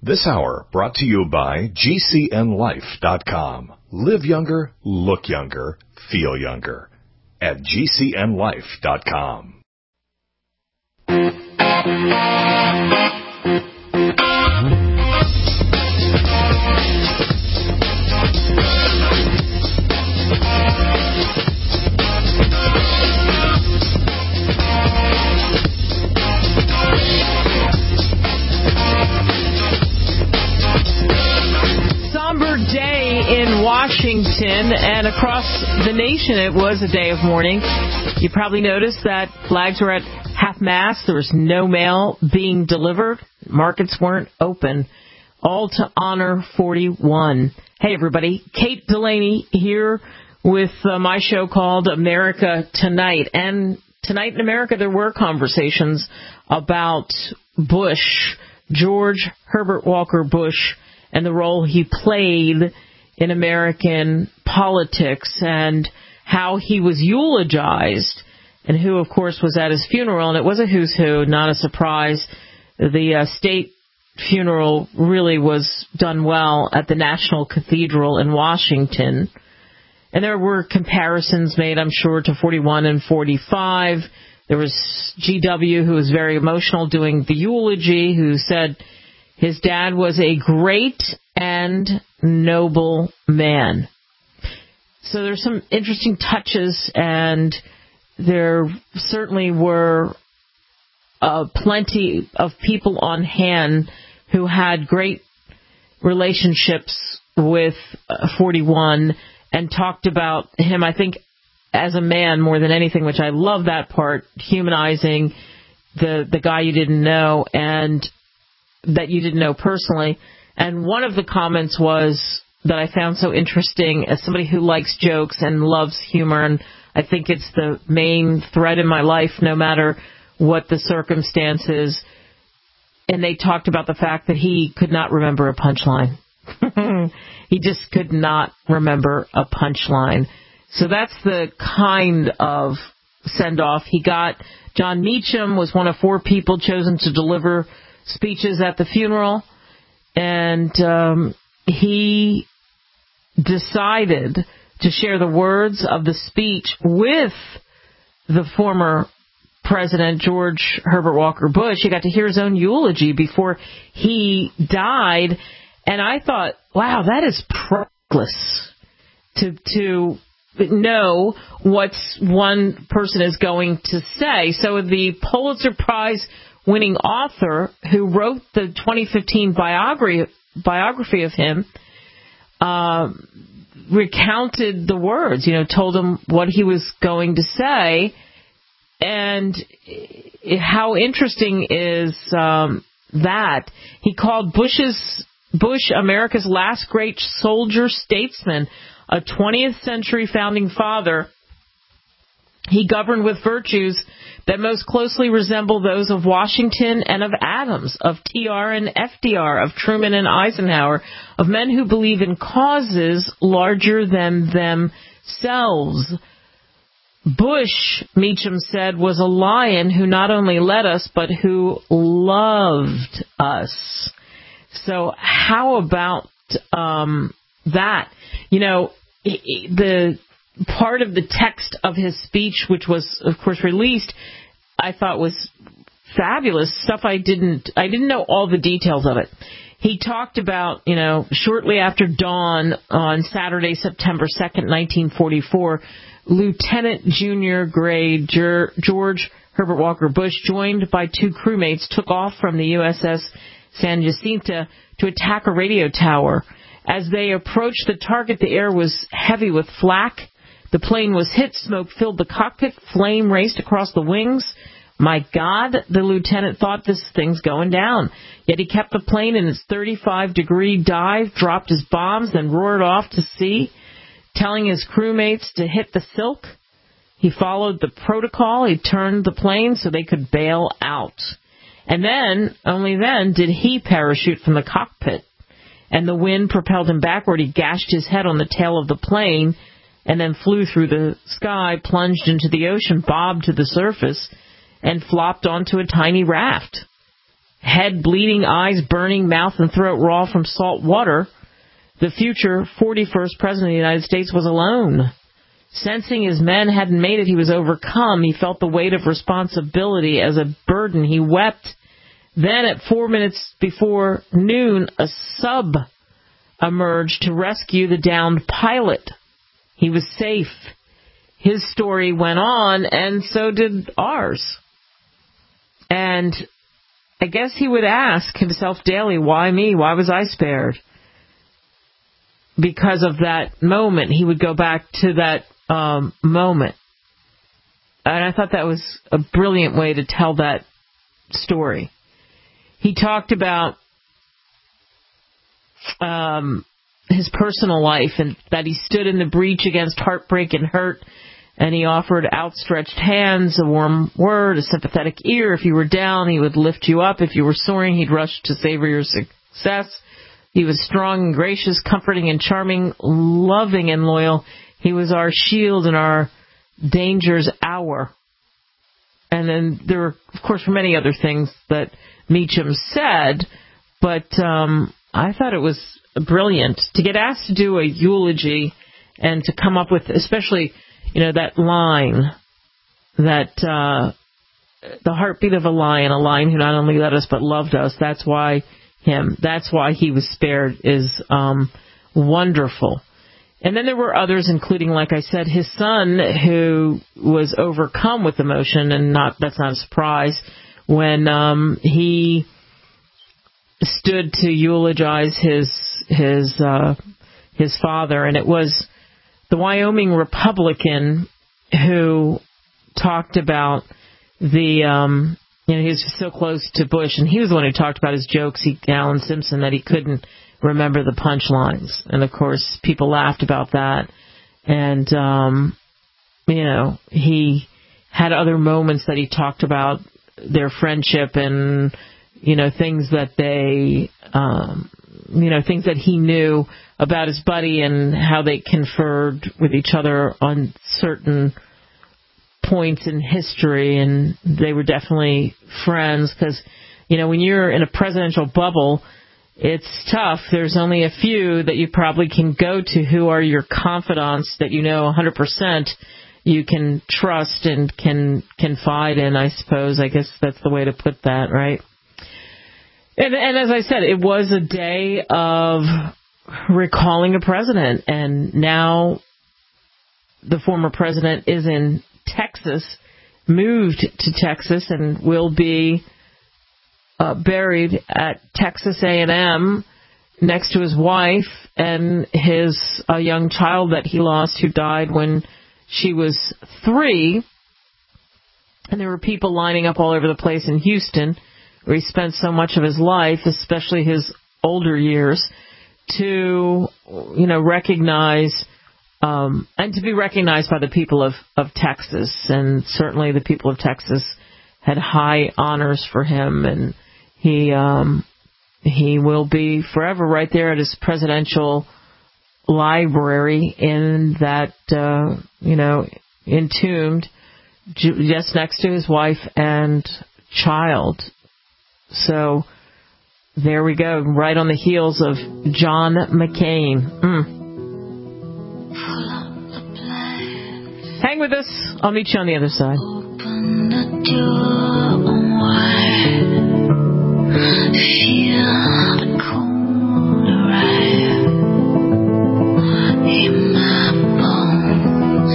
This hour brought to you by GCNLife.com. Live younger, look younger, feel younger. At GCNLife.com. In Washington and across the nation, it was a day of mourning. You probably noticed that flags were at half-mast. There was no mail being delivered. Markets weren't open. All to honor 41. Hey, everybody. Kate Delaney here with my show called America Tonight. And tonight in America, there were conversations about Bush, George Herbert Walker Bush, and the role he played in American politics and how he was eulogized and who, of course, was at his funeral. And it was a who's who, not a surprise. The state funeral really was done well at the National Cathedral in Washington. And there were comparisons made, I'm sure, to 41 and 45. There was GW, who was very emotional, doing the eulogy, who said his dad was a great and noble man. So there's some interesting touches, and there certainly were plenty of people on hand who had great relationships with 41 and talked about him, I think, as a man more than anything, which I love that part, humanizing the guy you didn't know and that you didn't know personally. And one of the comments was that I found so interesting as somebody who likes jokes and loves humor, and I think it's the main thread in my life no matter what the circumstances. And they talked about the fact that he could not remember a punchline. He just could not remember a punchline. So that's the kind of send-off he got. John Meacham was one of 4 people chosen to deliver speeches at the funeral, and he decided to share the words of the speech with the former President George Herbert Walker Bush. He got to hear his own eulogy before he died, and I thought, wow, that is priceless to know what one person is going to say. So the Pulitzer Prize winning author who wrote the 2015 biography of him recounted the words, told him what he was going to say. And how interesting is that he called Bush America's last great soldier statesman, a 20th century founding father. He governed with virtues that most closely resemble those of Washington and of Adams, of TR and FDR, of Truman and Eisenhower, of men who believe in causes larger than themselves. Bush, Meacham said, was a lion who not only led us, but who loved us. So how about that? The part of the text of his speech, which was, of course, released, I thought was fabulous. Stuff I didn't know all the details of it. He talked about, shortly after dawn on Saturday, September 2nd, 1944, Lieutenant Junior Grade George Herbert Walker Bush, joined by 2 crewmates, took off from the USS San Jacinto to attack a radio tower. As they approached the target, the air was heavy with flak. The plane was hit, smoke filled the cockpit, flame raced across the wings. My God, the lieutenant thought, this thing's going down. Yet he kept the plane in its 35-degree dive, dropped his bombs, then roared off to sea, telling his crewmates to hit the silk. He followed the protocol. He turned the plane so they could bail out. And then, only then, did he parachute from the cockpit. And the wind propelled him backward. He gashed his head on the tail of the plane and then flew through the sky, plunged into the ocean, bobbed to the surface, and flopped onto a tiny raft. head bleeding, eyes burning, mouth and throat raw from salt water, the future 41st President of the United States was alone. Sensing his men hadn't made it, he was overcome. He felt the weight of responsibility as a burden. He wept. Then at 4 minutes before noon, a sub emerged to rescue the downed pilot. He was safe. His story went on, and so did ours. And I guess he would ask himself daily, why me? Why was I spared? Because of that moment. He would go back to that moment. And I thought that was a brilliant way to tell that story. He talked about his personal life and that he stood in the breach against heartbreak and hurt, and he offered outstretched hands, a warm word, a sympathetic ear. If you were down, he would lift you up. If you were soaring, he'd rush to savor your success. He was strong and gracious, comforting and charming, loving and loyal. He was our shield in our danger's hour. And then there were, of course, many other things that Meacham said, but I thought it was brilliant to get asked to do a eulogy and to come up with, especially, that line, that the heartbeat of a lion who not only led us but loved us. That's why he was spared is wonderful. And then there were others, including, like I said, his son, who was overcome with emotion, and that's not a surprise, when he stood to eulogize his father. And it was the Wyoming Republican who talked about he was so close to Bush, and he was the one who talked about his jokes, Alan Simpson, that he couldn't remember the punchlines. And, of course, people laughed about that. And, he had other moments that he talked about their friendship and, things that things that he knew about his buddy and how they conferred with each other on certain points in history. And they were definitely friends because, when you're in a presidential bubble, it's tough. There's only a few that you probably can go to who are your confidants that 100% you can trust and can confide in, I suppose. I guess that's the way to put that, right? And as I said, it was a day of recalling a president, and now the former president is in Texas, moved to Texas, and will be buried at Texas A&M next to his wife and his young child that he lost, who died when she was 3. And there were people lining up all over the place in Houston, where he spent so much of his life, especially his older years, to recognize and to be recognized by the people of Texas. And certainly the people of Texas had high honors for him, and he will be forever right there at his presidential library in that, entombed just next to his wife and child. So there we go, right on the heels of John McCain. Hang with us. I'll meet you on the other side. Open the door wide. Feel the cold arrive in my bones.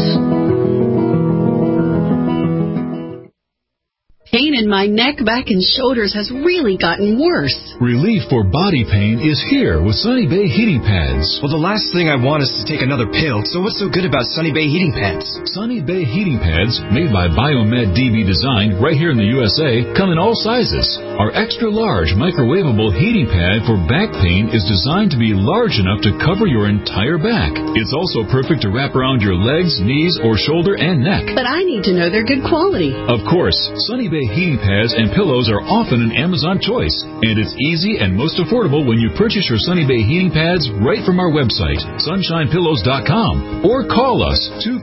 Pain in my neck, back, and shoulders has really gotten worse. Relief for body pain is here with Sunny Bay heating pads. Well, the last thing I want is to take another pill, so what's so good about Sunny Bay heating pads? Sunny Bay heating pads, made by Biomed DB Design right here in the USA, come in all sizes. Our extra large microwavable heating pad for back pain is designed to be large enough to cover your entire back. It's also perfect to wrap around your legs, knees, or shoulder and neck. But I need to know they're good quality. Of course, Sunny Bay heating pads and pillows are often an Amazon choice, and it's easy and most affordable when you purchase your Sunny Bay heating pads right from our website, sunshinepillows.com, or call us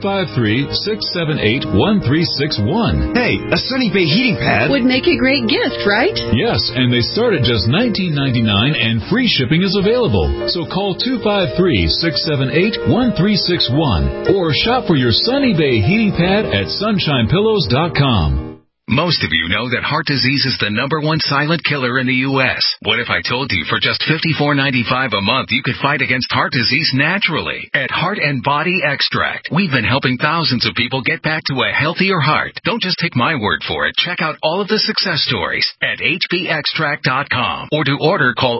253-678-1361. Hey, a Sunny Bay heating pad would make a great gift, right? Yes, and they start at just $19.99 and free shipping is available. So call 253-678-1361 or shop for your Sunny Bay heating pad at sunshinepillows.com. Most of you know that heart disease is the #1 silent killer in the U.S. What if I told you for just $54.95 a month you could fight against heart disease naturally? At Heart and Body Extract, we've been helping thousands of people get back to a healthier heart. Don't just take my word for it. Check out all of the success stories at hbextract.com. Or to order, call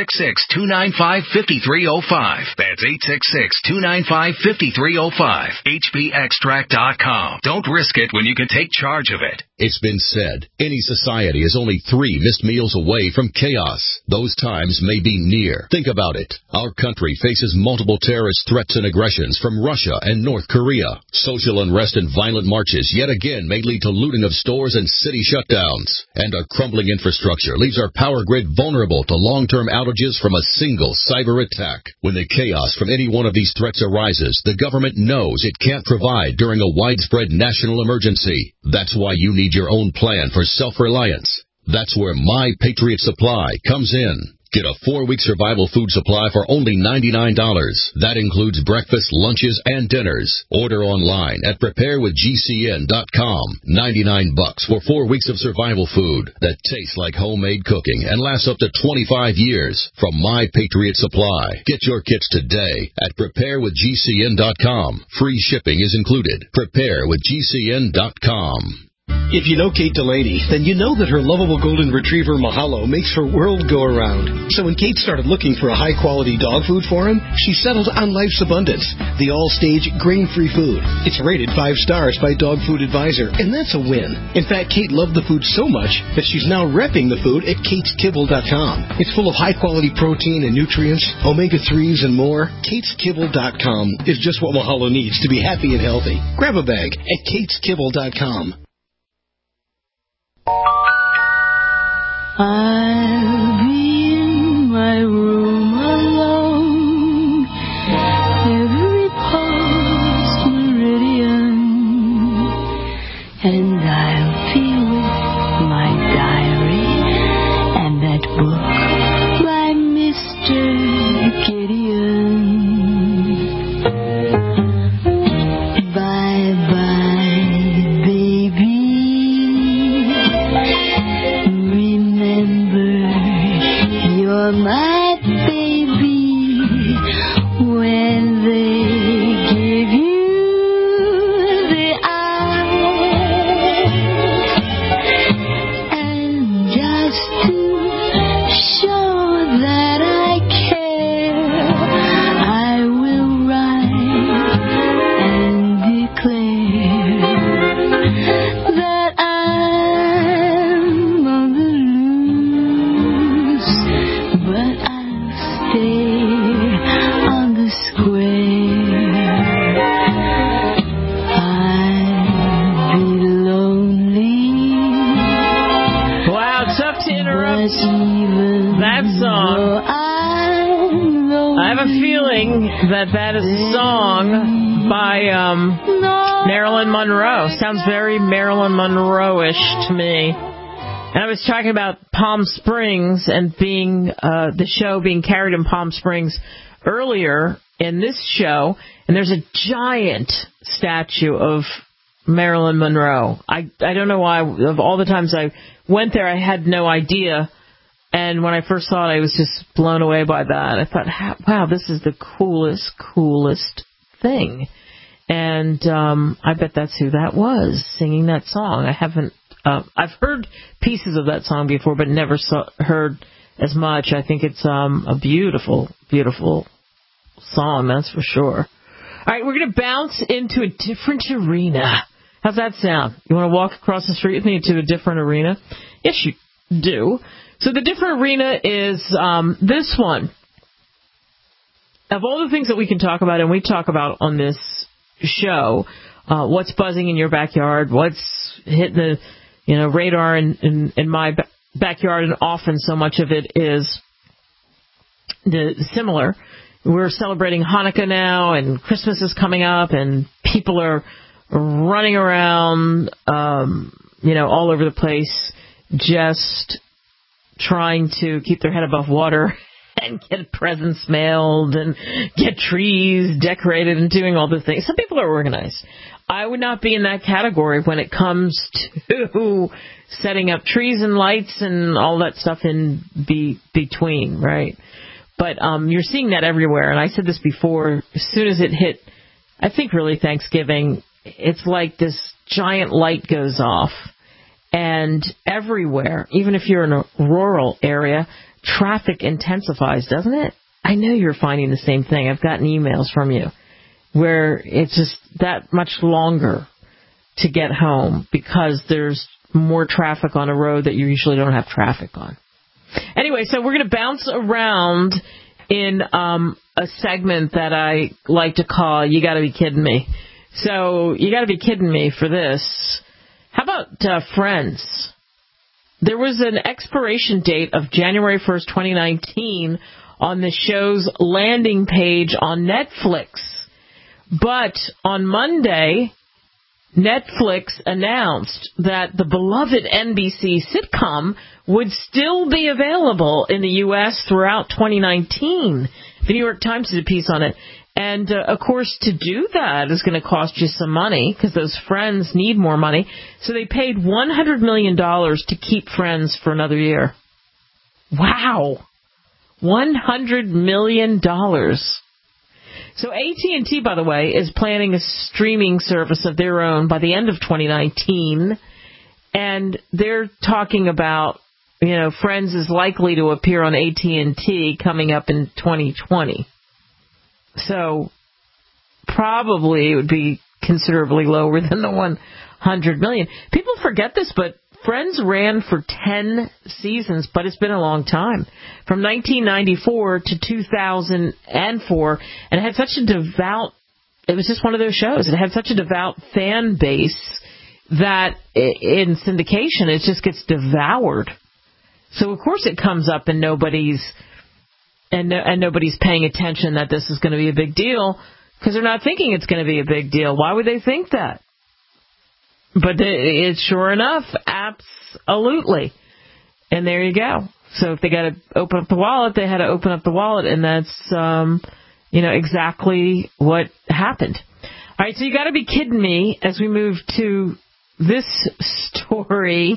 866-295-5305. That's 866-295-5305. hbextract.com. Don't risk it when you can take charge of it. It's been said, any society is only 3 missed meals away from chaos. Those times may be near. Think about it. Our country faces multiple terrorist threats and aggressions from Russia and North Korea. Social unrest and violent marches yet again may lead to looting of stores and city shutdowns. And a crumbling infrastructure leaves our power grid vulnerable to long-term outages from a single cyber attack. When the chaos from any one of these threats arises, the government knows it can't provide during a widespread national emergency. That's why you need your own plan for self-reliance. That's where My Patriot Supply comes in. Get a 4-week survival food supply for only $99. That includes breakfast, lunches, and dinners. Order online at preparewithgcn.com. $99 for 4 weeks of survival food that tastes like homemade cooking and lasts up to 25 years from My Patriot Supply. Get your kits today at preparewithgcn.com. Free shipping is included. Preparewithgcn.com. If you know Kate Delaney, then you know that her lovable golden retriever Mahalo makes her world go around. So when Kate started looking for a high-quality dog food for him, she settled on Life's Abundance, the all-stage grain-free food. It's rated 5 stars by Dog Food Advisor, and that's a win. In fact, Kate loved the food so much that she's now repping the food at KatesKibble.com. It's full of high-quality protein and nutrients, omega-3s, and more. KatesKibble.com is just what Mahalo needs to be happy and healthy. Grab a bag at KatesKibble.com. I'll be in my room alone, every pulse meridian, and I'll be with my diary and that book by Mr. Gideon. Bye-bye, baby. You're my baby when they give you the eye, and just to show that I care, I will write and declare that I'm on the loose, but I'll stay on the square. I'll be lonely. Wow, tough to interrupt that song. I have a feeling that is a song by Marilyn Monroe. Sounds very Marilyn Monroe-ish to me. And I was talking about Palm Springs and being the show being carried in Palm Springs earlier in this show, and there's a giant statue of Marilyn Monroe. I don't know why. Of all the times I went there, I had no idea. And when I first saw it, I was just blown away by that. I thought, wow, this is the coolest thing. And I bet that's who that was singing that song. I've heard pieces of that song before, but never heard as much. I think it's a beautiful, beautiful song, that's for sure. All right, we're going to bounce into a different arena. How's that sound? You want to walk across the street with me into a different arena? Yes, you do. So the different arena is this one. Of all the things that we can talk about, and we talk about on this show, what's buzzing in your backyard, what's hitting the radar in my backyard, and often so much of it is similar. We're celebrating Hanukkah now, and Christmas is coming up, and people are running around, all over the place, just trying to keep their head above water and get presents mailed and get trees decorated and doing all the things. Some people are organized. I would not be in that category when it comes to setting up trees and lights and all that stuff in between, right? But you're seeing that everywhere. And I said this before, as soon as it hit, I think really Thanksgiving, it's like this giant light goes off. And everywhere, even if you're in a rural area, traffic intensifies, doesn't it? I know you're finding the same thing. I've gotten emails from you where it's just that much longer to get home because there's more traffic on a road that you usually don't have traffic on. Anyway, so we're going to bounce around in a segment that I like to call You Gotta Be Kidding Me. So you gotta be kidding me for this. How about Friends? There was an expiration date of January 1st, 2019 on the show's landing page on Netflix. But on Monday, Netflix announced that the beloved NBC sitcom would still be available in the U.S. throughout 2019. The New York Times did a piece on it. And, of course, to do that is going to cost you some money because those Friends need more money. So they paid $100 million to keep Friends for another year. Wow. $100 million. So AT&T, by the way, is planning a streaming service of their own by the end of 2019. And they're talking about, Friends is likely to appear on AT&T coming up in 2020. So probably it would be considerably lower than the $100 million. People forget this, but Friends ran for 10 seasons, but it's been a long time. From 1994 to 2004, and it had such a it was just one of those shows. It had such a devout fan base that in syndication, it just gets devoured. So, of course, it comes up and nobody's paying attention that this is going to be a big deal because they're not thinking it's going to be a big deal. Why would they think that? But it's sure enough, absolutely. And there you go. So if they got to open up the wallet, they had to open up the wallet, and that's, exactly what happened. All right, so you got to be kidding me as we move to this story.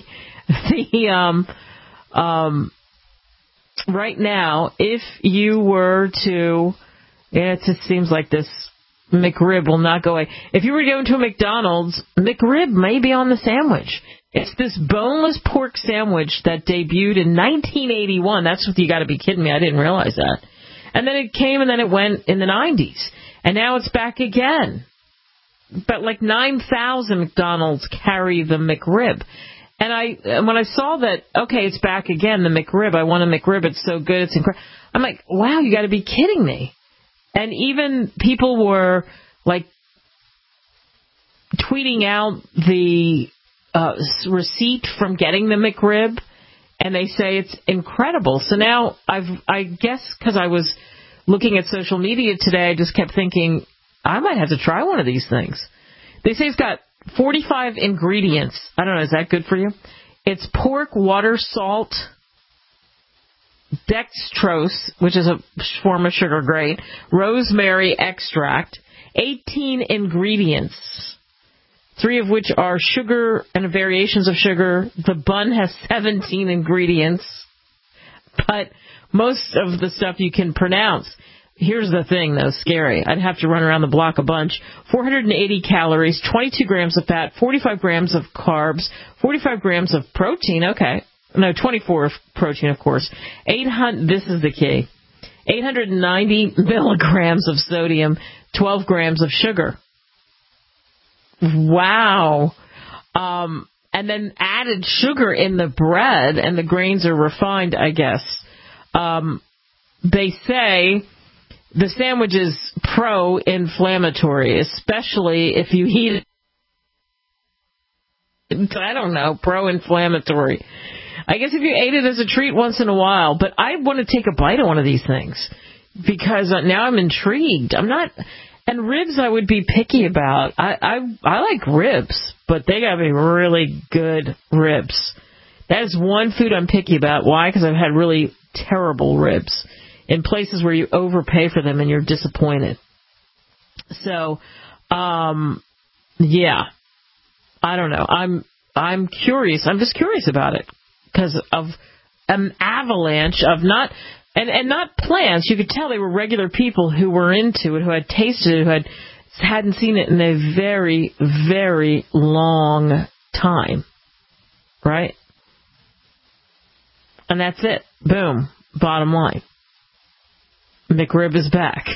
Right now, if you were to, it just seems like this McRib will not go away. If you were to go into a McDonald's, McRib may be on the sandwich. It's this boneless pork sandwich that debuted in 1981. That's what you got to be kidding me. I didn't realize that. And then it came and then it went in the 90s. And now it's back again. But like 9,000 McDonald's carry the McRib. And when I saw that, okay, it's back again, the McRib, I want a McRib, it's so good, it's incredible. I'm like, wow, you got to be kidding me. And even people were, like, tweeting out the receipt from getting the McRib, and they say it's incredible. So now, I guess because I was looking at social media today, I just kept thinking, I might have to try one of these things. They say it's got 45 ingredients. I don't know, is that good for you? It's pork, water, salt, dextrose, which is a form of sugar grate, rosemary extract, 18 ingredients, 3 of which are sugar and variations of sugar. The bun has 17 ingredients, but most of the stuff you can pronounce. Here's the thing, though, scary. I'd have to run around the block a bunch. 480 calories, 22 grams of fat, 45 grams of carbs, 45 grams of protein. Okay. No, 24 of protein, of course. 800. This is the key. 890 milligrams of sodium, 12 grams of sugar. Wow. And then added sugar in the bread, and the grains are refined, I guess. They say the sandwich is pro-inflammatory, especially if you heat it I don't know, pro-inflammatory. I guess if you ate it as a treat once in a while, but I want to take a bite of one of these things because now I'm intrigued. I'm not, and ribs I would be picky about. I like ribs, but they got to be really good ribs. That is one food I'm picky about. Why? Because I've had really terrible ribs in places where you overpay for them and you're disappointed. So, yeah, I don't know. I'm curious. I'm just curious about it because of an avalanche of not plants. You could tell they were regular people who were into it, who had tasted it, who hadn't seen it in a very, very long time, right? And that's it. Boom. Bottom line. McRib is back.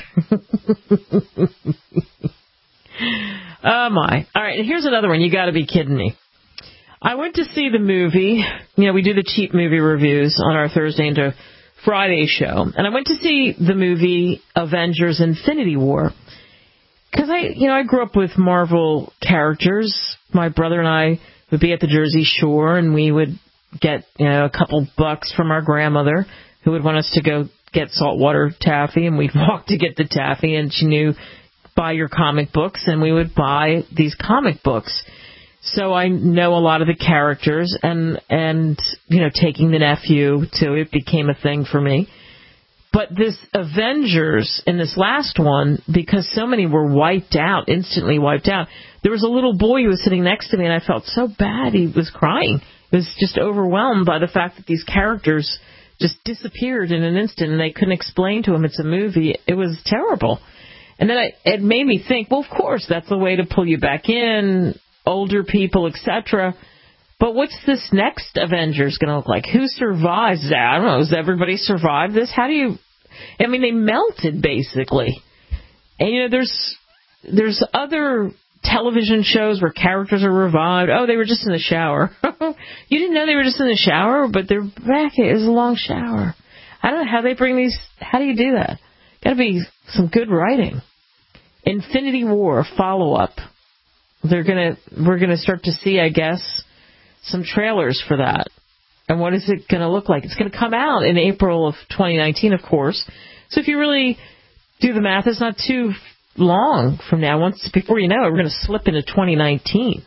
Oh, my. All right, here's another one. You got to be kidding me. I went to see the movie. You know, we do the cheap movie reviews on our Thursday into Friday show. And I went to see the movie Avengers Infinity War. Because I grew up with Marvel characters. My brother and I would be at the Jersey Shore, and we would get, a couple bucks from our grandmother who would want us to go get saltwater taffy, and we'd walk to get the taffy, and she knew, buy your comic books, and we would buy these comic books. So I know a lot of the characters, and taking the nephew to it became a thing for me. But this Avengers, in this last one, because so many were wiped out, instantly wiped out, there was a little boy who was sitting next to me, and I felt so bad. He was crying. He was just overwhelmed by the fact that these characters just disappeared in an instant, and they couldn't explain to him it's a movie. It was terrible. And then it made me think, well, of course, that's the way to pull you back in, older people, etc. But what's this next Avengers going to look like? Who survives that? I don't know. Does everybody survive this? They melted, basically. And, there's other television shows where characters are revived. Oh, they were just in the shower. You didn't know they were just in the shower, but they're back. It was a long shower. I don't know how they bring these. How do you do that? Got to be some good writing. Infinity War follow-up. We're gonna start to see, I guess, some trailers for that. And what is it going to look like? It's going to come out in April of 2019, of course. So if you really do the math, it's not too long from now. Before you know it, we're going to slip into 2019.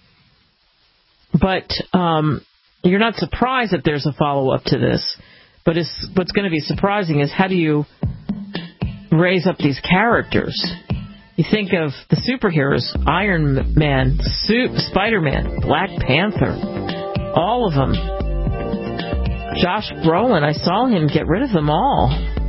But you're not surprised that there's a follow-up to this. But what's going to be surprising is how do you raise up these characters? You think of the superheroes, Iron Man, Spider-Man, Black Panther, all of them. Josh Brolin, I saw him get rid of them all.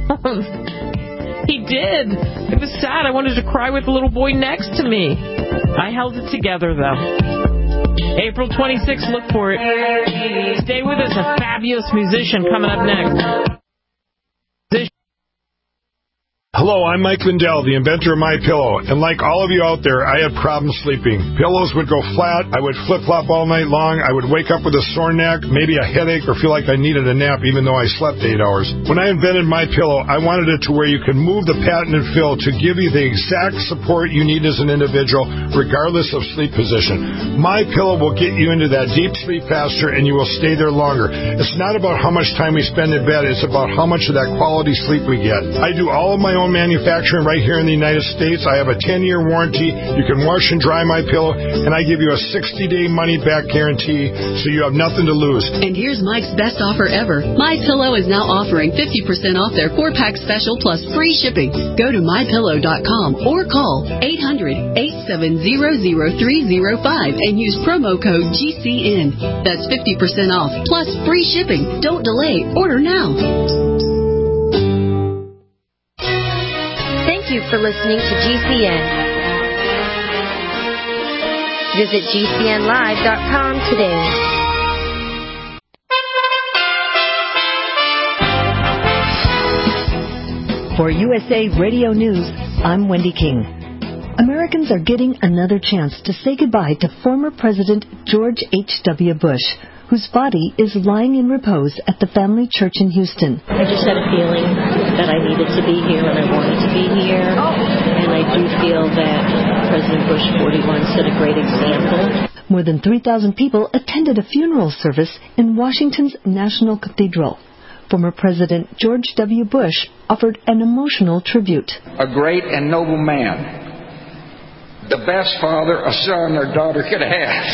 He did. It was sad. I wanted to cry with the little boy next to me. I held it together, though. April 26th, look for it. Stay with us. A fabulous musician coming up next. Hello, I'm Mike Lindell, the inventor of MyPillow, and like all of you out there, I had problems sleeping. Pillows would go flat, I would flip-flop all night long, I would wake up with a sore neck, maybe a headache, or feel like I needed a nap even though I slept 8 hours. When I invented MyPillow, I wanted it to where you can move the patented fill to give you the exact support you need as an individual, regardless of sleep position. MyPillow will get you into that deep sleep faster, and you will stay there longer. It's not about how much time we spend in bed, it's about how much of that quality sleep we get. I do all of my own manufacturing right here in the United States. I have a 10-year warranty. You can wash and dry MyPillow, and I give you a 60-day money-back guarantee, so you have nothing to lose. And here's Mike's best offer ever. MyPillow is now offering 50% off their 4-pack special plus free shipping. Go to MyPillow.com or call 800-870-0305 and use promo code GCN. That's 50% off plus free shipping. Don't delay. Order now. Thank you for listening to GCN. Visit GCNlive.com today. For USA Radio News, I'm Wendy King. Americans are getting another chance to say goodbye to former President George H.W. Bush, whose body is lying in repose at the Family Church in Houston. I just had a feeling that I needed to be here and I wanted to be here. And I do feel that President Bush 41 set a great example. More than 3,000 people attended a funeral service in Washington's National Cathedral. Former President George W. Bush offered an emotional tribute. A great and noble man. The best father a son or daughter could have.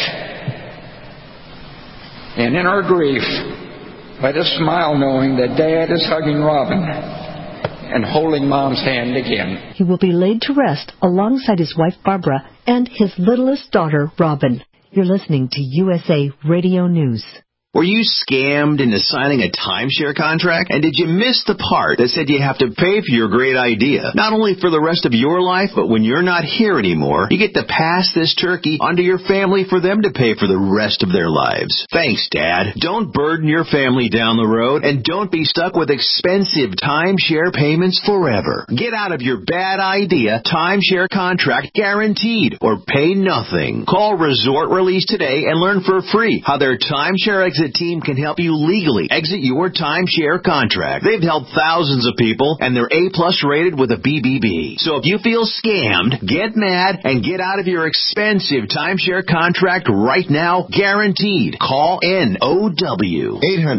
And in our grief, let us smile knowing that Dad is hugging Robin and holding Mom's hand again. He will be laid to rest alongside his wife Barbara and his littlest daughter Robin. You're listening to USA Radio News. Were you scammed into signing a timeshare contract? And did you miss the part that said you have to pay for your great idea? Not only for the rest of your life, but when you're not here anymore, you get to pass this turkey onto your family for them to pay for the rest of their lives. Thanks, Dad. Don't burden your family down the road, and don't be stuck with expensive timeshare payments forever. Get out of your bad idea timeshare contract guaranteed, or pay nothing. Call Resort Release today and learn for free how their timeshare exit team can help you legally exit your timeshare contract. They've helped thousands of people, and they're A+ rated with a BBB. So if you feel scammed, get mad and get out of your expensive timeshare contract right now, guaranteed. Call NOW.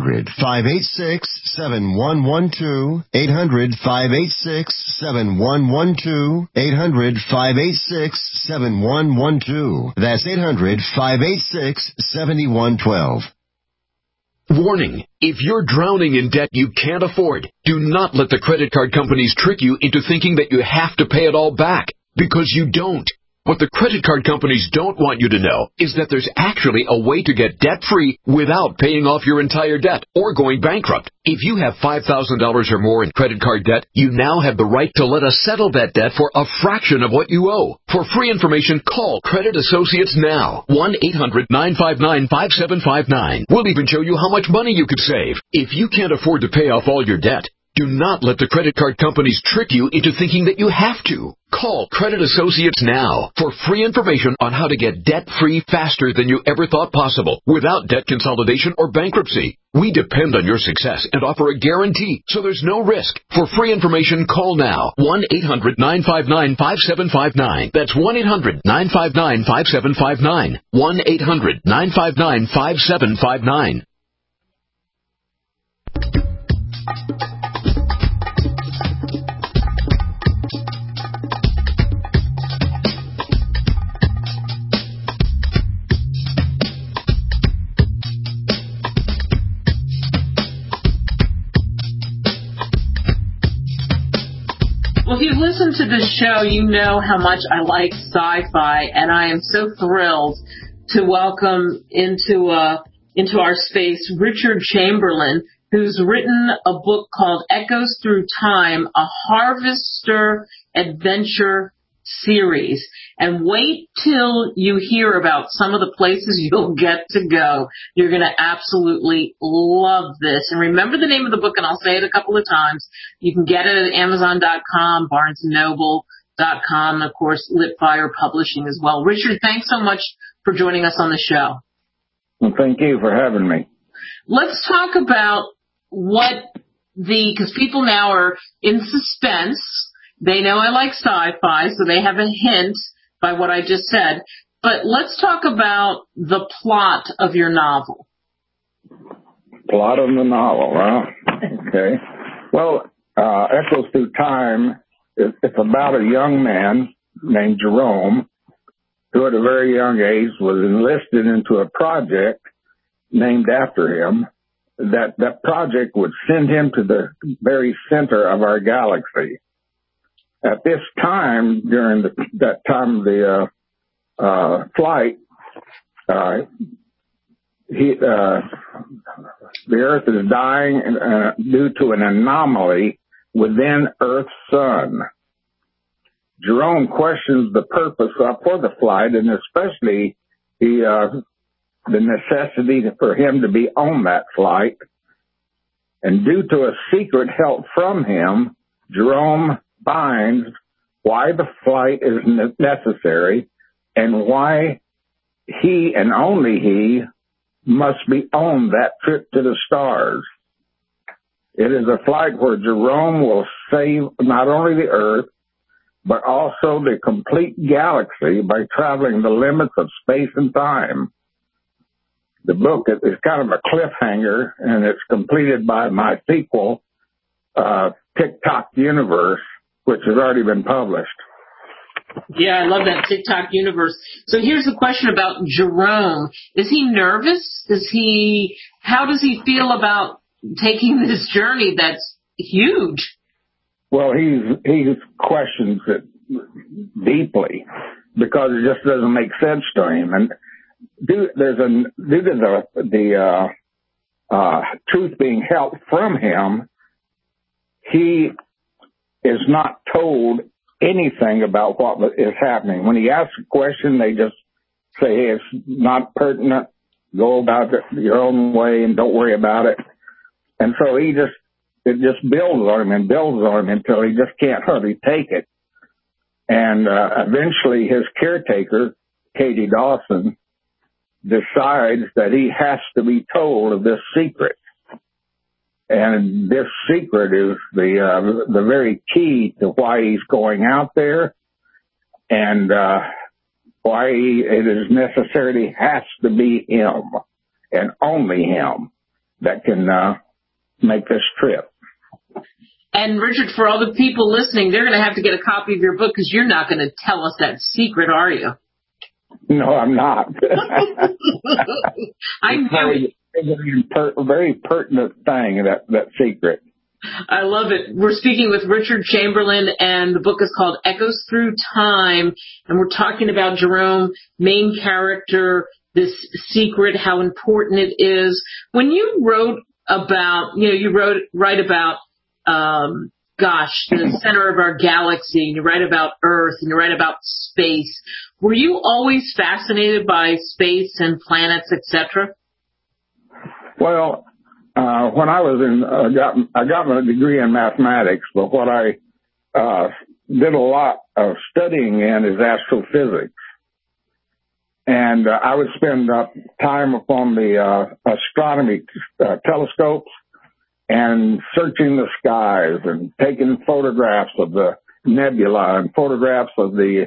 800-586-7112. 800-586-7112. 800-586-7112. That's 800-586-7112. Warning, if you're drowning in debt you can't afford, do not let the credit card companies trick you into thinking that you have to pay it all back, because you don't. What the credit card companies don't want you to know is that there's actually a way to get debt-free without paying off your entire debt or going bankrupt. If you have $5,000 or more in credit card debt, you now have the right to let us settle that debt for a fraction of what you owe. For free information, call Credit Associates now. 1-800-959-5759. We'll even show you how much money you could save. If you can't afford to pay off all your debt, do not let the credit card companies trick you into thinking that you have to. Call Credit Associates now for free information on how to get debt-free faster than you ever thought possible without debt consolidation or bankruptcy. We depend on your success and offer a guarantee, so there's no risk. For free information, call now. 1-800-959-5759. That's 1-800-959-5759. 1-800-959-5759. Well, if you've listened to this show, you know how much I like sci-fi, and I am so thrilled to welcome into our space Richard Chamberlain, who's written a book called Echoes Through Time, a Harvester Adventure series. And wait till you hear about some of the places you'll get to go. You're going to absolutely love this. And remember the name of the book, and I'll say it a couple of times. You can get it at Amazon.com, BarnesandNoble.com, and of course, Litfire Publishing as well. Richard, thanks so much for joining us on the show. Well, thank you for having me. Let's talk about because people now are in suspense. They know I like sci-fi, so they have a hint by what I just said. But let's talk about the plot of your novel. Plot of the novel, huh? Okay. Well, Echoes Through Time, it's about a young man named Jerome who at a very young age was enlisted into a project named after him. That project would send him to the very center of our galaxy. At this time, during that time of the flight, the Earth is dying due to an anomaly within Earth's sun. Jerome questions the purpose for the flight, and especially the necessity for him to be on that flight. And due to a secret held from him, Jerome finds why the flight is necessary and why he and only he must be on that trip to the stars. It is a flight where Jerome will save not only the Earth, but also the complete galaxy by traveling the limits of space and time. The book is kind of a cliffhanger, and it's completed by my sequel, TikTok Universe, which has already been published. Yeah, I love that TikTok Universe. So here's the question about Jerome. Is he nervous? How does he feel about taking this journey that's huge? Well, he questions it deeply because it just doesn't make sense to him. And due to the truth being held from him, he is not told anything about what is happening. When he asks a question, they just say, hey, it's not pertinent. Go about it your own way and don't worry about it. And so it just builds on him and builds on him until he just can't hardly take it. And eventually his caretaker, Katie Dawson, decides that he has to be told of this secret. And this secret is the very key to why he's going out there and why it is necessarily has to be him and only him that can make this trip. And Richard, for all the people listening, they're going to have to get a copy of your book because you're not going to tell us that secret, are you? No, I'm not. I know it. A very pertinent thing, that secret. I love it. We're speaking with Richard Chamberlain, and the book is called Echoes Through Time, and we're talking about Jerome, main character, this secret, how important it is. When you wrote about, write about, the center of our galaxy, and you write about Earth, and you write about space. Were you always fascinated by space and planets, etc.? Well, when I was I got my degree in mathematics, but what I did a lot of studying in is astrophysics. And I would spend time upon the astronomy telescopes and searching the skies and taking photographs of the nebula and photographs of the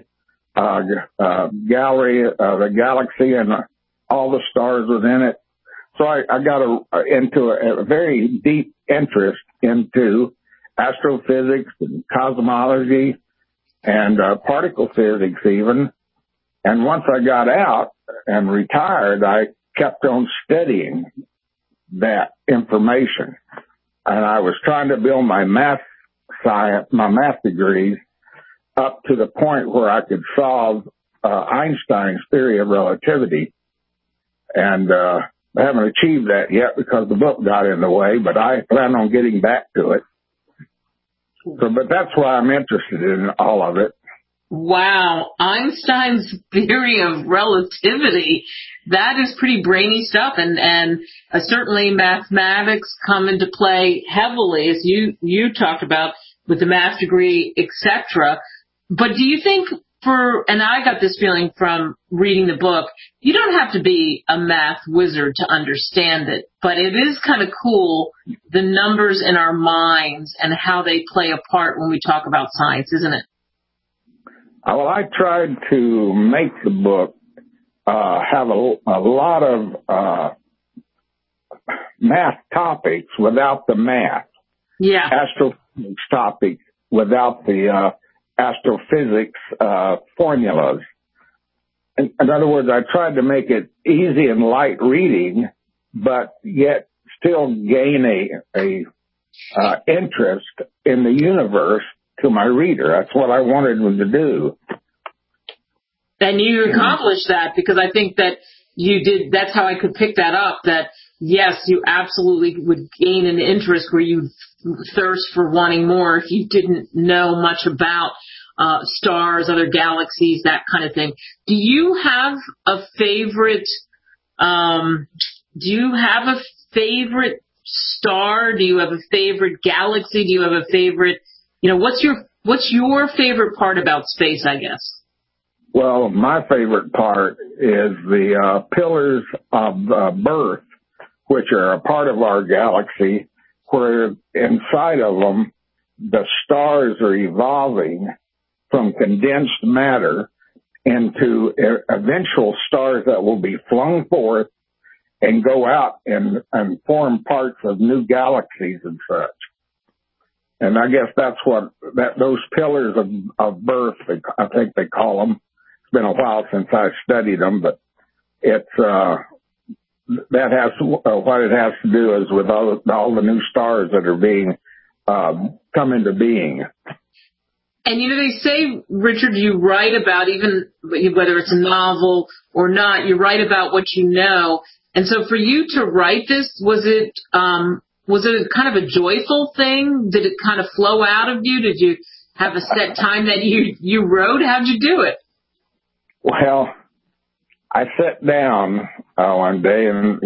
gallery, the galaxy and all the stars within it. So I got into a very deep interest into astrophysics and cosmology and particle physics even. And once I got out and retired, I kept on studying that information. And I was trying to build my math degrees up to the point where I could solve Einstein's theory of relativity. And I haven't achieved that yet because the book got in the way, but I plan on getting back to it. But that's why I'm interested in all of it. Wow. Einstein's theory of relativity. That is pretty brainy stuff. And certainly mathematics come into play heavily, as you talked about with the math degree, etc. But do you think and I got this feeling from reading the book, you don't have to be a math wizard to understand it, but it is kind of cool, the numbers in our minds and how they play a part when we talk about science, isn't it? Well, I tried to make the book have a lot of math topics without the math. Yeah. Astrophysics topics without the astrophysics formulas. In other words, I tried to make it easy and light reading, but yet still gain a interest in the universe to my reader. That's what I wanted them to do. And you accomplished that, because I think that you did. That's how I could pick that up, that yes, you absolutely would gain an interest where you thirst for wanting more if you didn't know much about stars, other galaxies, that kind of thing. Do you have a favorite? Do you have a favorite star? Do you have a favorite galaxy? Do you have a favorite? What's your favorite part about space, I guess? Well, my favorite part is the pillars of birth, which are a part of our galaxy, where inside of them, the stars are evolving from condensed matter into eventual stars that will be flung forth and go out and form parts of new galaxies and such. And I guess that's what those pillars of birth, I think they call them. It's been a while since I studied them, but it's that has what it has to do is with all the new stars that are being come into being. And they say, Richard, you write about, even whether it's a novel or not, you write about what you know. And so for you to write this, was it kind of a joyful thing? Did it kind of flow out of you? Did you have a set time that you wrote? How'd you do it? Well, I sat down one day and,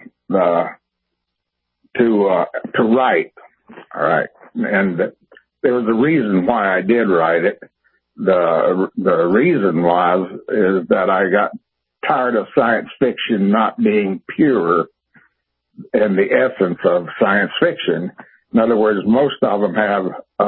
to write. All right. And there was a reason why I did write it. The reason is that I got tired of science fiction not being pure in the essence of science fiction. In other words, most of them have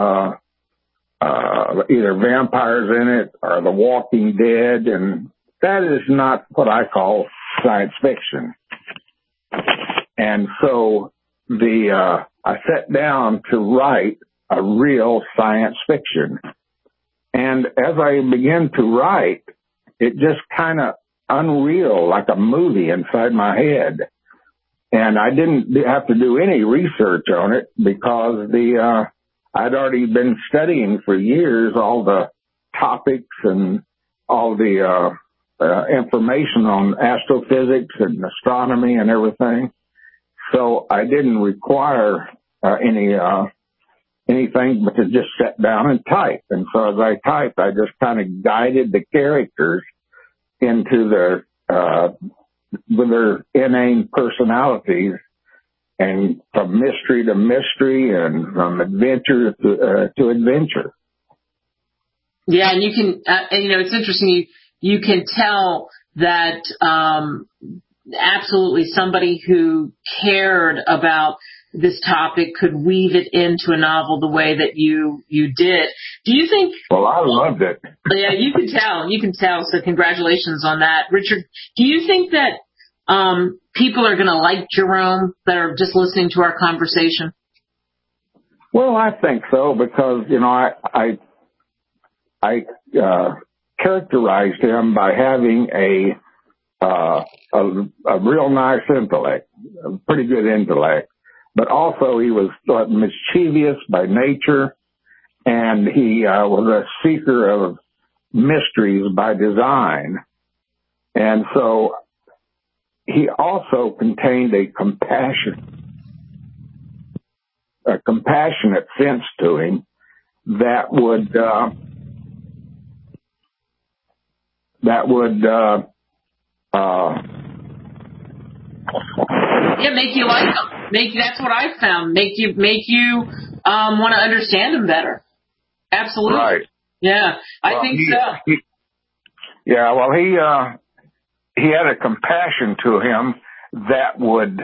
either vampires in it or The Walking Dead, and that is not what I call science fiction. And so I sat down to write a real science fiction. And as I began to write, it just kind of unreal, like a movie inside my head. And I didn't have to do any research on it because I'd already been studying for years all the topics and all the information on astrophysics and astronomy and everything. So I didn't require anything but to just sit down and type. And so as I typed, I just kind of guided the characters into with their inane personalities, and from mystery to mystery and from adventure to adventure. Yeah, and you can, it's interesting. You can tell that absolutely somebody who cared about this topic could weave it into a novel the way that you did. Do you think? Well, I loved it. Yeah, you can tell. You can tell. So congratulations on that, Richard. Do you think that people are going to like Jerome that are just listening to our conversation? Well, I think so because I characterized him by having a real nice intellect, a pretty good intellect. But also he was mischievous by nature, and he was a seeker of mysteries by design. And so he also contained a compassionate sense to him that would make you like him. That's what I found. Make you want to understand him better. Absolutely. Right. Yeah, I think so. He had a compassion to him that would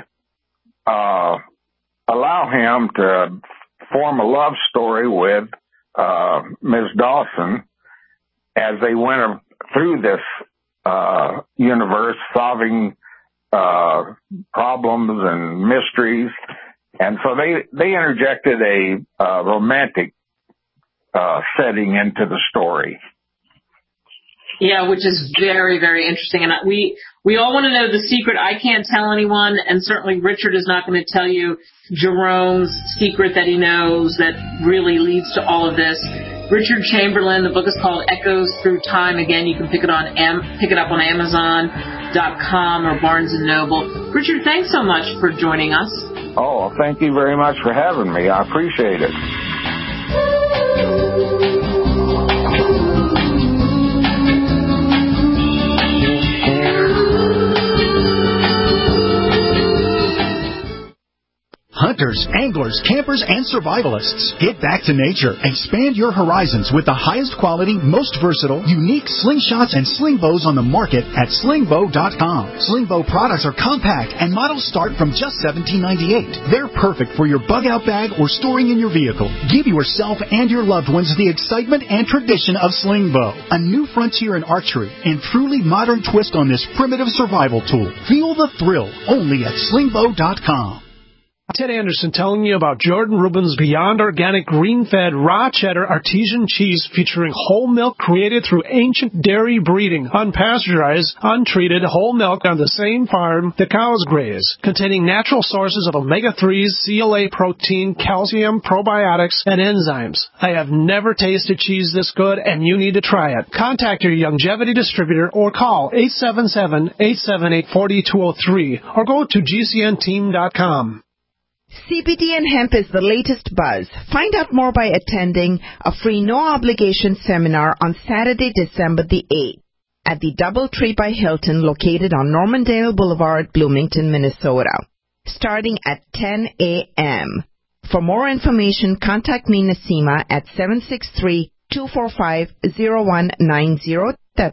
allow him to form a love story with Ms. Dawson as they went through this universe, solving problems and mysteries. And so they interjected a romantic setting into the story. Yeah, which is very, very interesting. And we all want to know the secret. I can't tell anyone, and certainly Richard is not going to tell you Jerome's secret that he knows that really leads to all of this. Richard Chamberlain, the book is called Echoes Through Time. Again, you can pick it up on Amazon.com or Barnes & Noble. Richard, thanks so much for joining us. Oh, thank you very much for having me. I appreciate it. Hunters hunters, anglers, campers, and survivalists. Get back to nature. Expand your horizons with the highest quality, most versatile, unique slingshots and sling bows on the market at slingbow.com. Slingbow products are compact and models start from just $17.98. They're perfect for your bug-out bag or storing in your vehicle. Give yourself and your loved ones the excitement and tradition of Slingbow, a new frontier in archery and truly modern twist on this primitive survival tool. Feel the thrill only at slingbow.com. Ted Anderson telling you about Jordan Rubin's Beyond Organic Green-Fed Raw Cheddar Artesian Cheese featuring whole milk created through ancient dairy breeding, unpasteurized, untreated whole milk on the same farm the cows graze, containing natural sources of omega-3s, CLA protein, calcium, probiotics, and enzymes. I have never tasted cheese this good, and you need to try it. Contact your Youngevity distributor or call 877-878-4203 or go to GCNteam.com. CBD and hemp is the latest buzz. Find out more by attending a free no-obligation seminar on Saturday, December the 8th at the DoubleTree by Hilton located on Normandale Boulevard, Bloomington, Minnesota, starting at 10 a.m. For more information, contact me, Nasima, at 763-245-0190. That's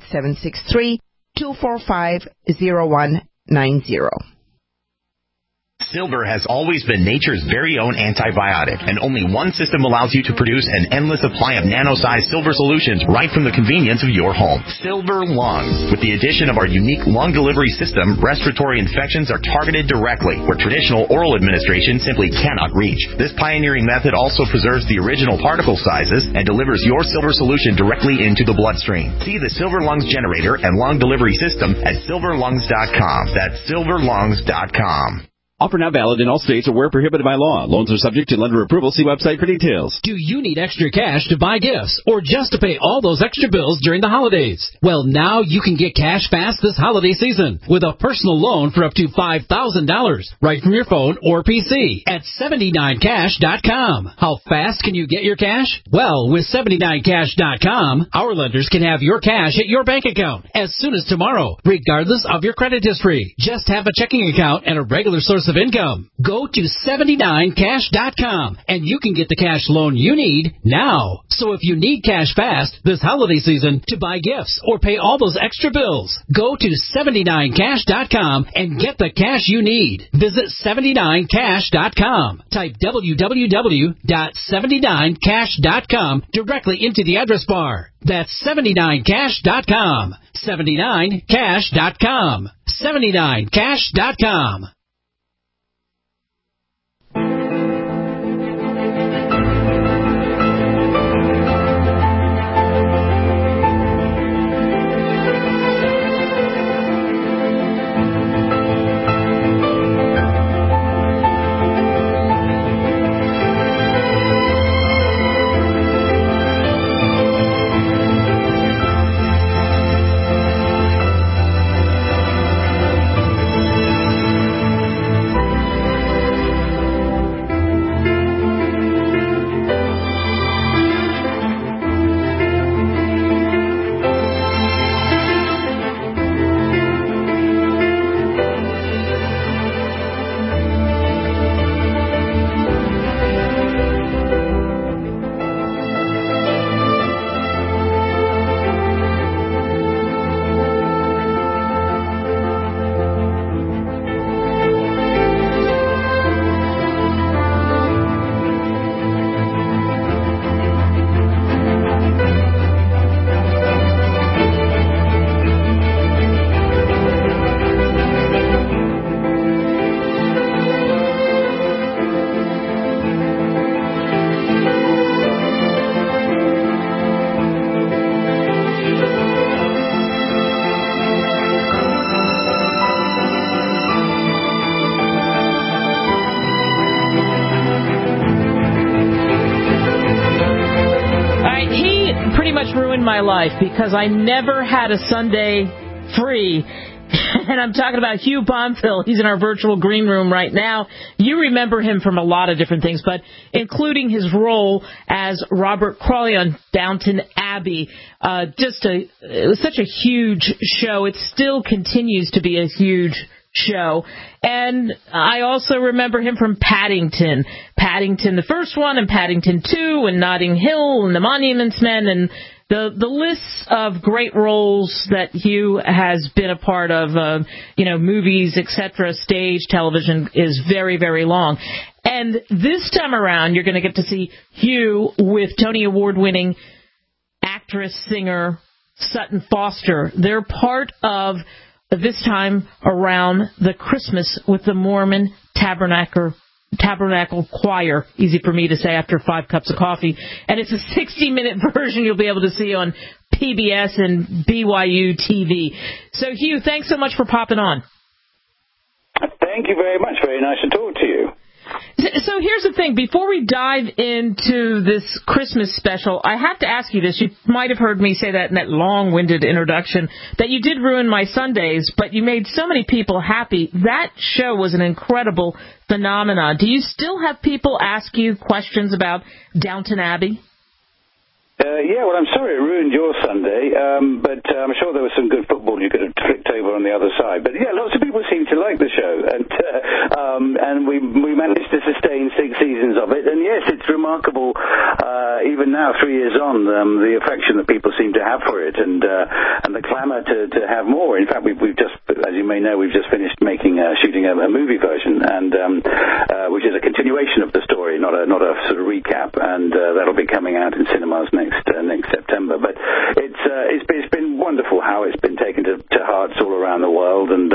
763-245-0190. Silver has always been nature's very own antibiotic, and only one system allows you to produce an endless supply of nano-sized silver solutions right from the convenience of your home. Silver Lungs. With the addition of our unique lung delivery system, respiratory infections are targeted directly, where traditional oral administration simply cannot reach. This pioneering method also preserves the original particle sizes and delivers your silver solution directly into the bloodstream. See the Silver Lungs generator and lung delivery system at silverlungs.com. That's silverlungs.com. Offer not valid in all states or where prohibited by law. Loans are subject to lender approval. See website for details. Do you need extra cash to buy gifts or just to pay all those extra bills during the holidays? Well, now you can get cash fast this holiday season with a personal loan for up to $5,000 right from your phone or PC at 79cash.com. How fast can you get your cash? Well, with 79cash.com, our lenders can have your cash at your bank account as soon as tomorrow, regardless of your credit history. Just have a checking account and a regular source of income. Go to 79cash.com and you can get the cash loan you need now. So if you need cash fast this holiday season to buy gifts or pay all those extra bills, go to 79cash.com and get the cash you need. Visit 79cash.com. Type www.79cash.com directly into the address bar. That's 79cash.com. 79cash.com. 79cash.com. My life because I never had a Sunday free. And I'm talking about Hugh Bonfill. He's in our virtual green room right now. You remember him from a lot of different things, but including his role as Robert Crawley on Downton Abbey. It was such a huge show. It still continues to be a huge show. And I also remember him from Paddington. Paddington, the first one, and Paddington 2, and Notting Hill, and The Monuments Men, and the list of great roles that Hugh has been a part of, movies, etc., stage, television, is very, very long. And this time around, you're going to get to see Hugh with Tony Award-winning actress, singer Sutton Foster. They're part of, this time around, the Christmas with the Mormon Tabernacle Choir. Easy for me to say after 5 cups of coffee. And it's a 60-minute version you'll be able to see on PBS and BYU TV. So, Hugh, thanks so much for popping on. Thank you very much. Very nice to talk to you. So here's the thing. Before we dive into this Christmas special, I have to ask you this. You might have heard me say that in that long-winded introduction, that you did ruin my Sundays, but you made so many people happy. That show was an incredible phenomenon. Do you still have people ask you questions about Downton Abbey? Well, I'm sorry it ruined your Sunday, but I'm sure there was some good football you could have flicked over on the other side. But yeah, lots of people seem to like the show, and we managed to sustain 6 seasons of it. And yes, it's remarkable, even now, 3 years on, the affection that people seem to have for it, and the clamour to have more. In fact, we've just, as you may know, we've just finished shooting a movie version, and which is a continuation of the story, not a sort of recap, and that'll be coming out in cinemas next September. But it's been wonderful how it's been taken to hearts all around the world, and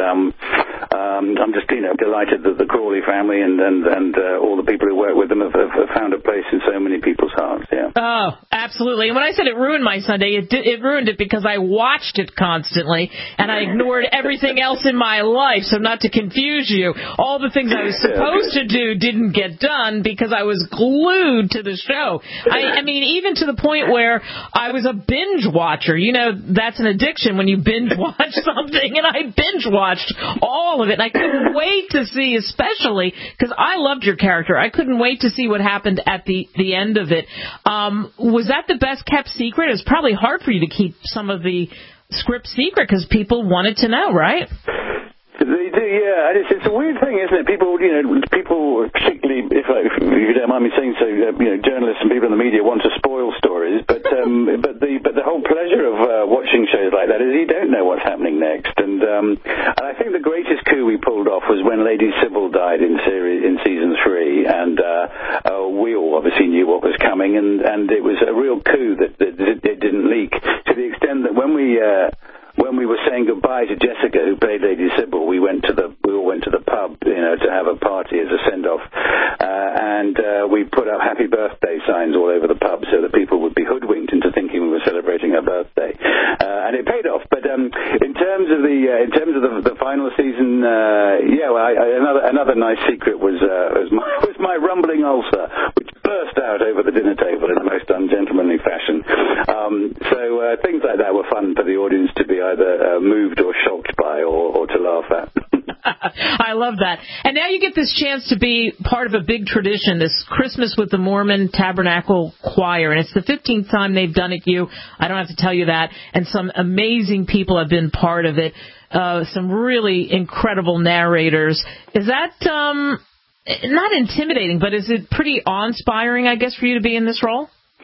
I'm just delighted that the Crawley family and all the people who work with them have found a place in so many people's hearts. Yeah. Oh, absolutely. And when I said it ruined my Sunday, it ruined it because I watched it constantly and I ignored everything else in my life. So not to confuse you, all the things I was supposed to do didn't get done because I was glued to the show. I mean, even to the point where I was a binge watcher. That's an addiction when you binge watch something, and I binge watched all of it. And I couldn't wait to see, especially because I loved your character, I couldn't wait to see what happened at the end of it. Was that the best kept secret? It's probably hard for you to keep some of the script secret because people wanted to know, right? They do, yeah. It's a weird thing, isn't it? People, particularly if you don't mind me saying so, journalists and people in the media want to spoil stories, but the whole pleasure of watching shows like that is you don't know what's happening next. And I think the greatest coup we pulled off was when Lady Sybil died in season 3, and we all obviously knew what was coming, and it was a real coup that it didn't leak, to the extent that when we were saying goodbye to Jessica, who played Lady Sybil, we all went to the pub, to have a party as a send-off, and we put up happy birthday signs all over the pub so that people would be hoodwinked into thinking we were celebrating her birthday, and it paid off. But in terms of the final season, another nice secret was my rumbling ulcer, which burst out over the dinner table in the most ungentlemanly fashion. So things like that were fun for the audience to be either moved or shocked by or to laugh at. I love that. And now you get this chance to be part of a big tradition, this Christmas with the Mormon Tabernacle Choir. And it's the 15th time they've done it, Hugh. I don't have to tell you that. And some amazing people have been part of it. Some really incredible narrators. Is that not intimidating, but is it pretty awe-inspiring, I guess, for you to be in this role?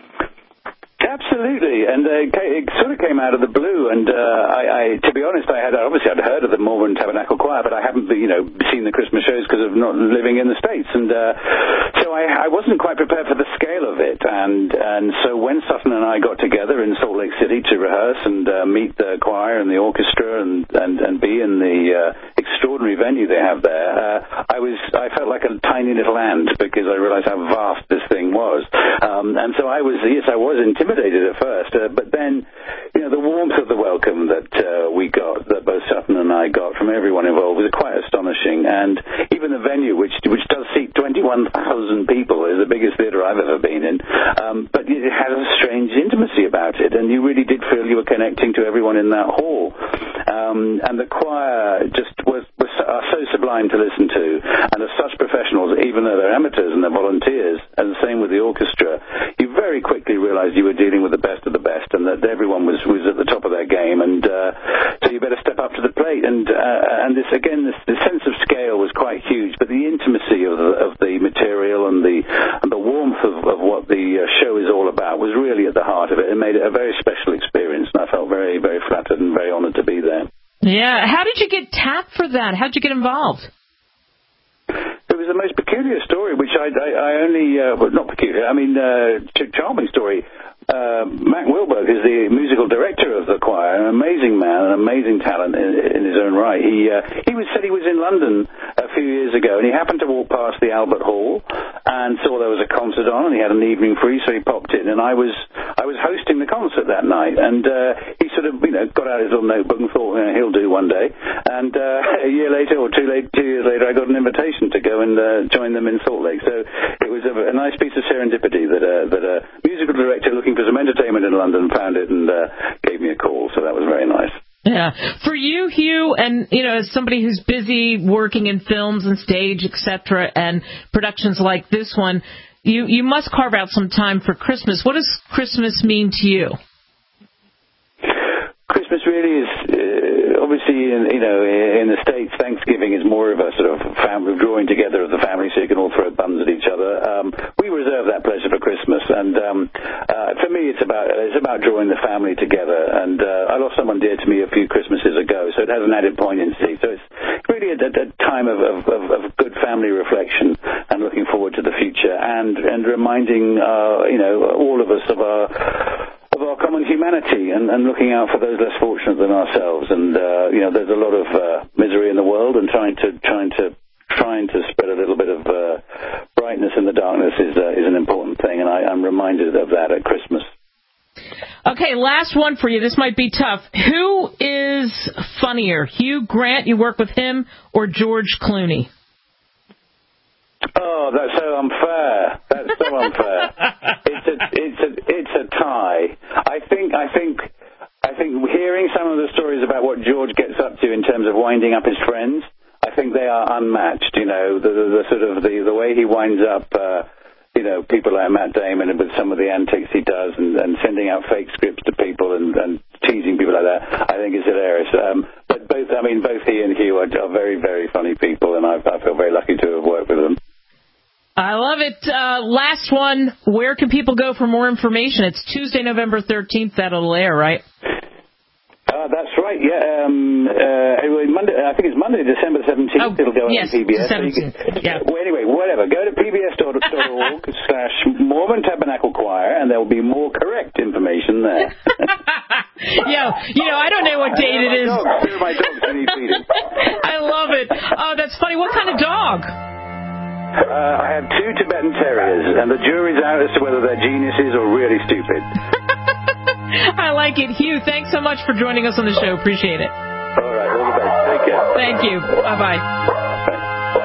Absolutely, and it sort of came out of the blue. And I, to be honest, I'd heard of the Mormon Tabernacle Choir, but I haven't, seen the Christmas shows because of not living in the States. And so I wasn't quite prepared for the scale of it. And so when Sutton and I got together in Salt Lake City to rehearse and meet the choir and the orchestra and be in the extraordinary venue they have there, I felt like a tiny little ant because I realized how vast this thing was. And so I was intimidated at first, but then, the warmth of the welcome that we got, that both Sutton and I got from everyone involved, was quite astonishing. And even the venue, which does seat 21,000 people, is the biggest theatre I've ever been in, but it had a strange intimacy about it, and you really did feel you were connecting to everyone in that hall. And the choir just are so sublime to listen to, and are such professionals, even though they're amateurs and they're volunteers, and the same with the orchestra. You very quickly realized you were dealing with the best of the best, and that everyone was at the top of their game, and so you better step up to the plate. And this again, the sense of scale was quite huge, but the intimacy of the material and the warmth of what the show is all about was really at the heart of it. It made it a very special experience, and I felt very, very flattered and very honored to be there. Yeah. How did you get tapped for that? How did you get involved? It was the most peculiar story, which I only, well, not peculiar, I mean, charming story. Mac Wilberg is the musical director of the choir, an amazing man, an amazing talent in his own right. He said he was in London a few years ago, and he happened to walk past the Albert Hall and saw there was a concert on, and he had an evening free, so he popped in, and I was hosting the concert that night, and he sort of, got out his little notebook and thought, he'll do one day, and a year later, or 2 years later, I got an invitation to go and join them in Salt Lake. So it was a nice piece of serendipity that a musical director looking for some entertainment in London found it and gave me a call, so that was very nice. Yeah. For you, Hugh, and, as somebody who's busy working in films and stage, etc., and productions like this one, you must carve out some time for Christmas. What does Christmas mean to you? Christmas really is, obviously, in the States, Thanksgiving is more of a sort of family drawing together of the family so you can all throw buns at each other. We reserve that pleasure for Christmas, and for me it's about drawing the family together. And I lost someone dear to me a few Christmases ago, so it has an added poignancy. So it's really a time of good family reflection and looking forward to the future, and reminding all of us of our common humanity and looking out for those less fortunate than ourselves. And there's a lot of misery in the world, and trying to spread a little bit of brightness in the darkness is an important thing, and I'm reminded of that at Christmas. Okay, last one for you. This might be tough. Who is funnier, Hugh Grant, you work with him, or George Clooney? Oh, that's so unfair. That's so unfair. It's a tie. I think hearing some of the stories about what George gets up to in terms of winding up his friends, I think they are unmatched. The sort of the way he winds up, people like Matt Damon, and with some of the antics he does, and sending out fake scripts to people and teasing people like that, I think is hilarious. But both he and Hugh are very, very funny people, and I feel very lucky to have worked with them. I love it. Last one. Where can people go for more information? It's Tuesday, November 13th. That'll air, right? That's right, yeah. Monday, I think it's Monday, December 17th. Oh, it'll go on PBS. 17th. Yeah. Well, anyway, whatever. Go to pbs.org/Mormon Tabernacle Choir, and there will be more correct information there. I don't know what date it is. Two of my dogs need feeding. I love it. Oh, that's funny. What kind of dog? I have 2 Tibetan Terriers, and the jury's out as to whether they're geniuses or really stupid. I like it. Hugh, thanks so much for joining us on the show. Appreciate it. All right, all the best. Take care. Thank you. Bye-bye. Bye.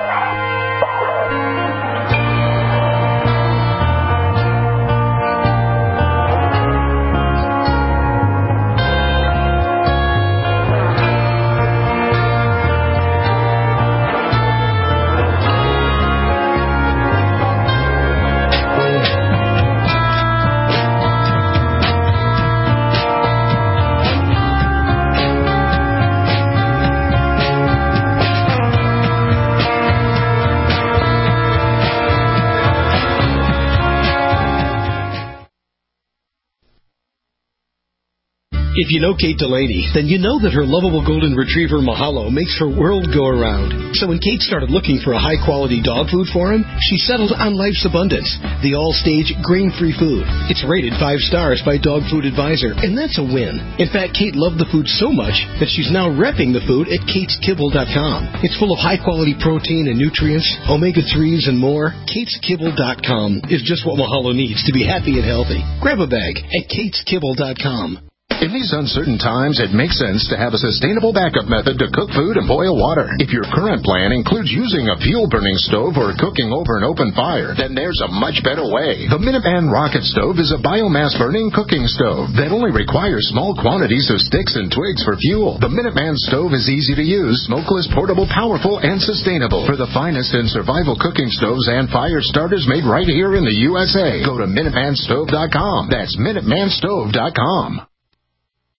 If you know Kate Delaney, then you know that her lovable golden retriever Mahalo makes her world go around. So when Kate started looking for a high-quality dog food for him, she settled on Life's Abundance, the all-stage grain-free food. It's rated 5 stars by Dog Food Advisor, and that's a win. In fact, Kate loved the food so much that she's now repping the food at KatesKibble.com. It's full of high-quality protein and nutrients, omega-3s, and more. KatesKibble.com is just what Mahalo needs to be happy and healthy. Grab a bag at KatesKibble.com. In these uncertain times, it makes sense to have a sustainable backup method to cook food and boil water. If your current plan includes using a fuel-burning stove or cooking over an open fire, then there's a much better way. The Minuteman Rocket Stove is a biomass-burning cooking stove that only requires small quantities of sticks and twigs for fuel. The Minuteman Stove is easy to use, smokeless, portable, powerful, and sustainable. For the finest in survival cooking stoves and fire starters made right here in the USA, go to MinutemanStove.com. That's MinutemanStove.com.